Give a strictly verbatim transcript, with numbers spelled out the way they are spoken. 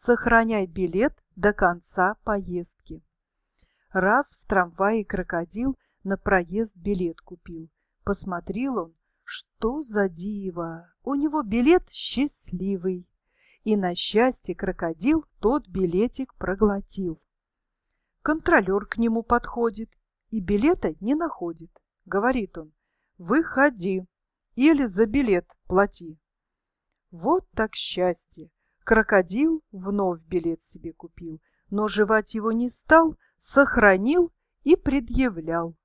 сохраняй билет до конца поездки. Раз в трамвае крокодил на проезд билет купил. Посмотрел он, что за диво, у него билет счастливый. И на счастье крокодил тот билетик проглотил. Контролер к нему подходит и билета не находит. Говорит он: выходи или за билет плати. Вот так счастье! Крокодил вновь билет себе купил, но жевать его не стал, сохранил и предъявлял.